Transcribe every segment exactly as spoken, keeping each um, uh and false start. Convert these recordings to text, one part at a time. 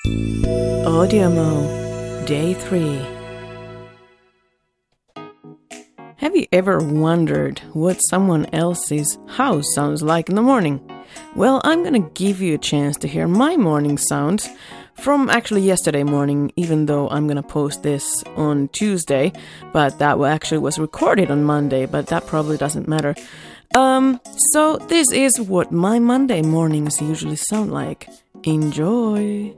Audiomo, Day three. Have you ever wondered what someone else's house sounds like in the morning? Well, I'm gonna give you a chance to hear my morning sounds from actually yesterday morning, even though I'm gonna post this on Tuesday, but that actually was recorded on Monday, but that probably doesn't matter. Um, so this is what my Monday mornings usually sound like. Enjoy!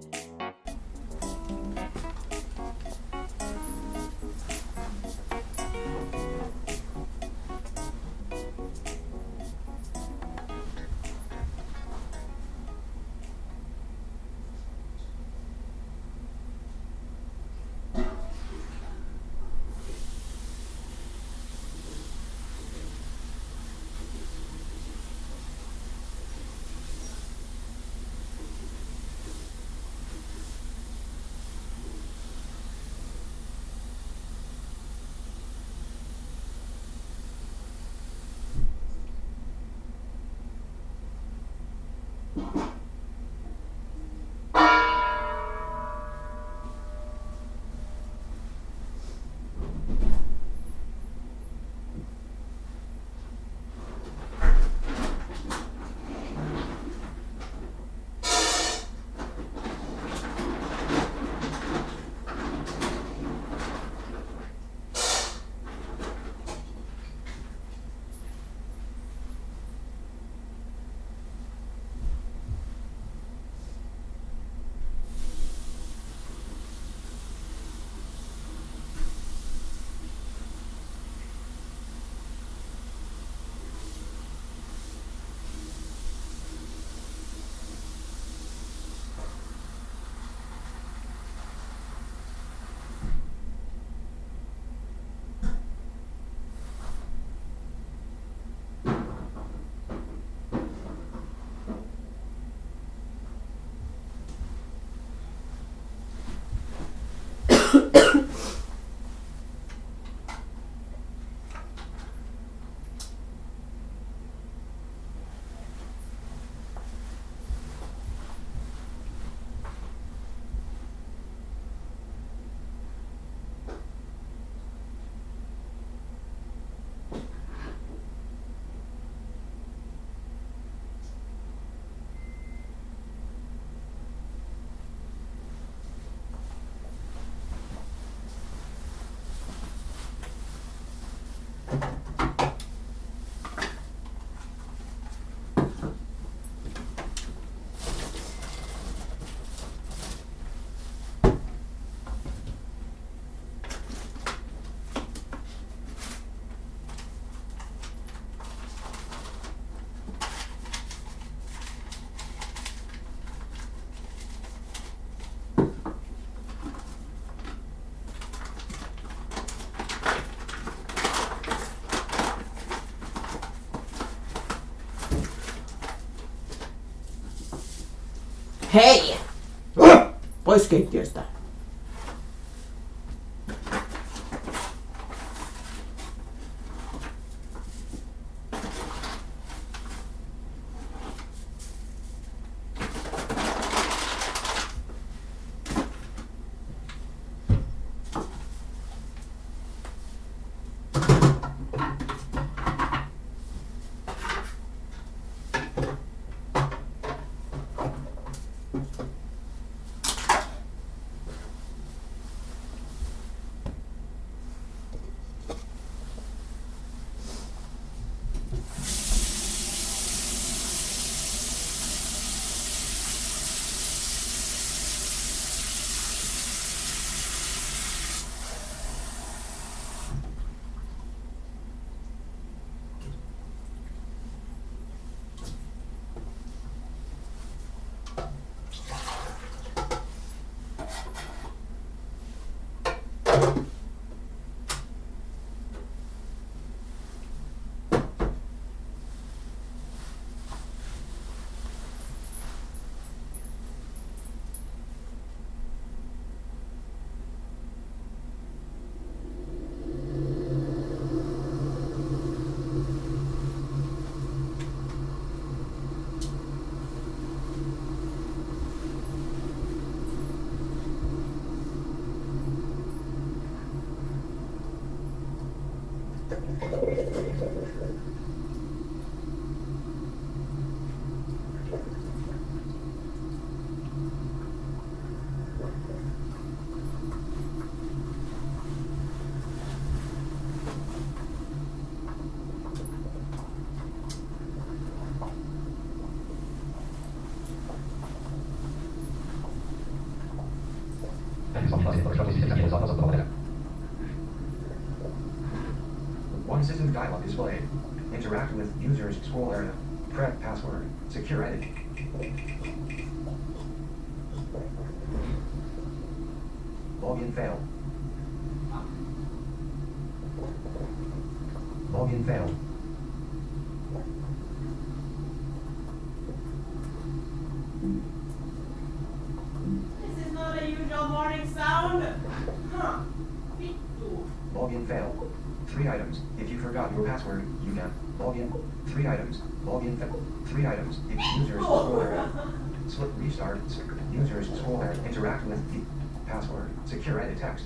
Hei! Pois keittiöstä. One system dialog displayed. Interact with users scroll area. Correct password. Secure edit. Login failed. Login failed. This is not a usual morning sound. Huh. Login failed. Three items. If you forgot your password, you can login. Three items. Login failed. Three items. If users scroll area. Slip restart. Users scroll area. Interact with the password. Secure edit text.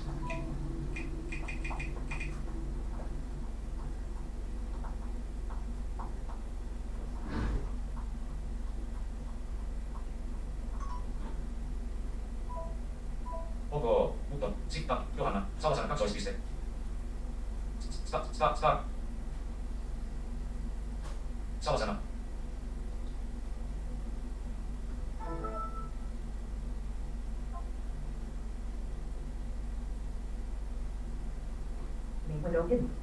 Onko Mutta, Sitta, Johanna, Salasana, kaksoispiste. Sta, sta, sta. Salasana. Name window hidden.